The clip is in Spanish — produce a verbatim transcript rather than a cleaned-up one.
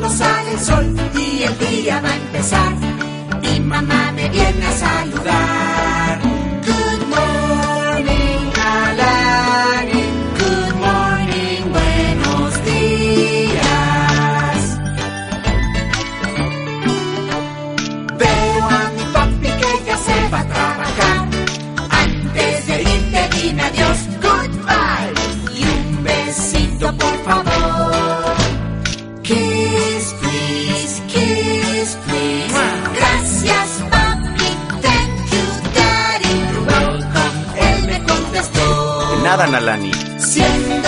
cuando sale el sol y el día va a empezar. Mi mamá me viene a saludar. Good morning, Alani. Good morning, buenos días. Veo a mi papi que ya se va a trabajar. Antes de irte dime adiós, goodbye. Y un besito por favor. Kiss, please, kiss, please. Gracias, papi, thank you, daddy. You're welcome, él me contestó. De nada, Nalani. Siempre